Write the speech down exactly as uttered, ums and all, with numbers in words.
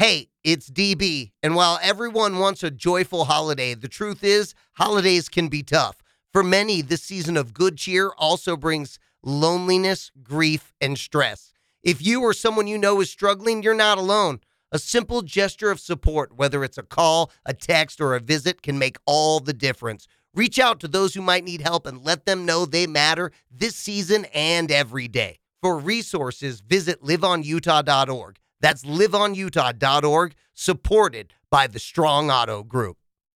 Hey, it's D B, and while everyone wants a joyful holiday, the truth is holidays can be tough. For many, this season of good cheer also brings loneliness, grief, and stress. If you or someone you know is struggling, you're not alone. A simple gesture of support, whether it's a call, a text, or a visit, can make all the difference. Reach out to those who might need help and let them know they matter this season and every day. For resources, visit live on utah dot org. That's live on utah dot org, supported by the Strong Auto Group.